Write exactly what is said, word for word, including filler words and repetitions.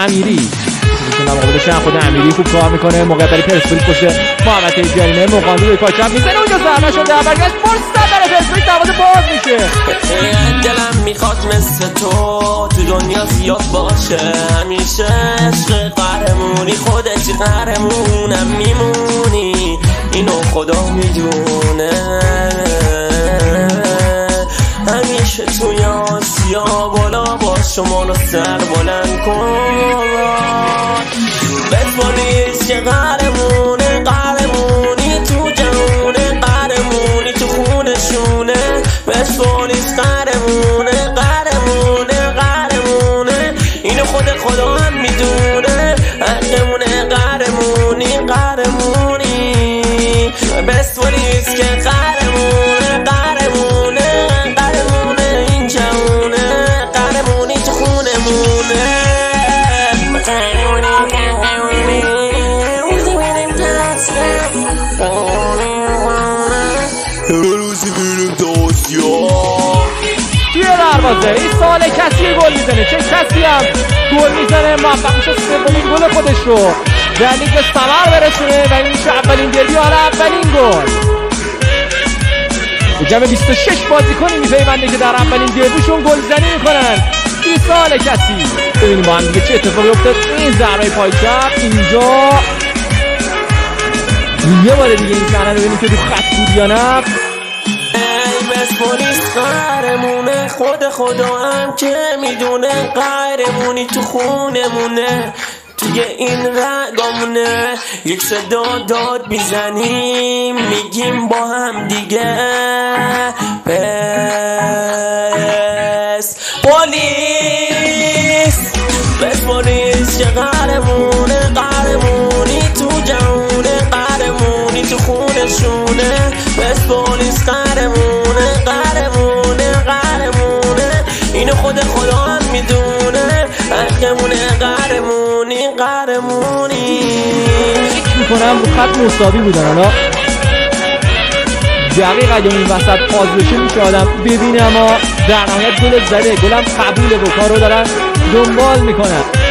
امیری میتونم مقابل شهر خود امیری خوب کار میکنه. موقع برای پرسپولیس پشت محمد جریمه مقامی روی پاچم میزنه اونجا ضربه شده برگشت فرصت برای پرسپولیس دروازه باز میشه. دلم میخواد مثل تو تو دنیا زیاد باشه همیشه عشق قهرمونی خودت قهرمونم میمونی اینو خدا میدونه همیشه توی آسیا بالا با شما رو سر بلند کن بسپولیس که قهرمونه قهرمونی تو جهونه قهرمونی تو خونشونه بسپولیس قهرمونه قهرمونه قهرمونه اینو خود خدا هم میدونه حقمونه قهرمونی قهرمونی بسپولیس که قهرمونه قهرمونه قهرمونه این جهونه قهرمونی تو خونمونه روزی میریم تا آسیا توی دروازه این سال کسی گل میزنه چه کسی هم گل میزنه موفق میشه سومین گل خودش رو در لیگ ثمر برسونه و این میشه اولین دربی آره اولین گل به جمع بیست و شش بازیکنی میپیونده که در اولین دربیشون گلزنی میکنن. این سال کسی ببینیم با هم دیگه چه اتفاقی افتاد. این ضربه پای چپ اینجا یه بار دیگه این صحنه رو ببینیم که رو خط بود یا نه. بسپولیس قهرمونه خود خدا هم که میدونه قهرمونی تو خونمونه توی این رگامونه یک صدا داد میزنیم میگیم با هم دیگه بسپولیس بسپولیس که قهرمونه قهرمونی تو جهونه قهرمونی تو خونشونه بسپولیس قهرمونه قهرمونه قهرمونه اینو خود خدا هم میدونه حقمونه قهرمونی قهرمونی فکر میکنم رو خط مساوی بودن حالا دقیق اگه این وسط پاس بشه میشه آدم ببینه اما در نهایت گل زده گلم قبوله و کار رو دارن دنبال میکنن.